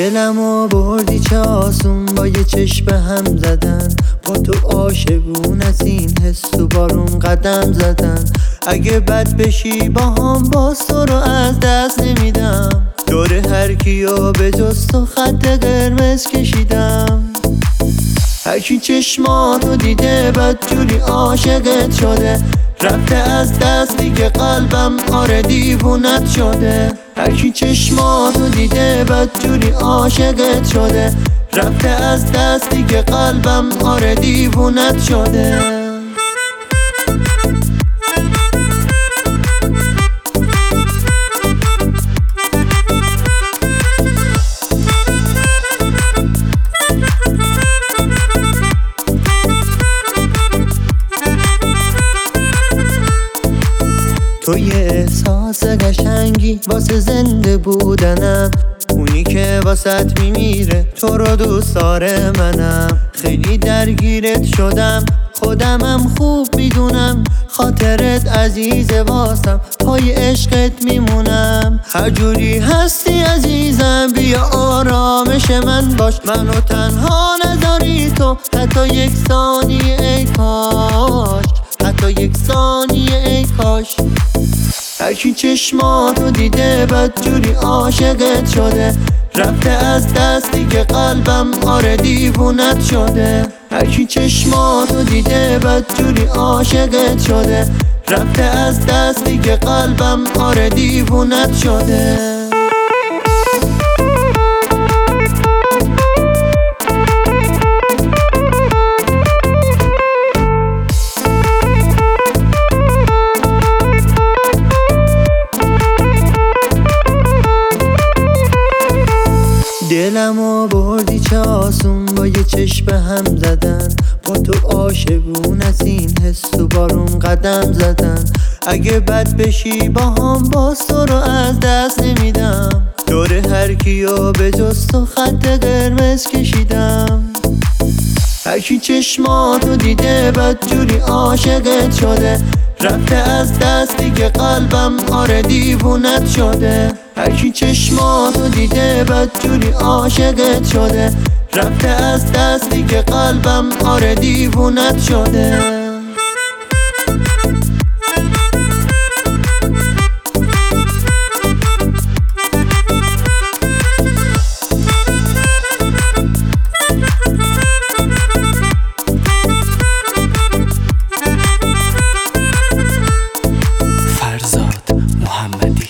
دلمو بردی چه آسون با یه چشم به هم زدن، با تو عاشقون از این حس و بارون قدم زدن. اگه بد بشی با هم باز تو رو از دست نمیدم، دور هر کیو به جز تو خط قرمز کشیدم. هرکی چشماتو دیده بدجوری عاشقت شده، رفته از دست دیگه قلبم آره دیوونت شده. هرکی چشماتو دیده بدجوری عاشقت شده، رفته از دست دیگه قلبم آره دیوونت شده. تو یه احساس قشنگی واسه زنده بودنم، اونی که واسط میمیره تو رو دوست داره منم. خیلی درگیرت شدم خودمم خوب میدونم، خاطرت عزیزه واسم پای عشقت میمونم. هر جوری هستی عزیزم بیا آرامش من باش، منو تنها نذاری تو حتی یک ثانیه ای کاش، حتی یک ثانیه ای کاش. هرکی چشماتو دیده بدجوری عاشقت شده، رفته از دست دیگه قلبم آره دیوونت شده. هرکی چشماتو دیده بدجوری عاشقت شده، رفته از دست دیگه قلبم آره دیوونت شده. دلمو بردی چه آسون با یه چشم به هم زدن، با تو عاشقون از این حس و بارون قدم زدن. اگه بد بشی با هم باز تو رو از دست نمیدم، دور هر کیو به جز تو خط قرمز کشیدم. هرکی چشماتو دیده بدجوری عاشقت شده، رفته از دست دیگه قلبم آره دیوونت شده. هرکی چشماتو دیده بدجوری عاشقت شده، رفته از دست دیگه قلبم آره دیوونت شده. فرزاد محمدی.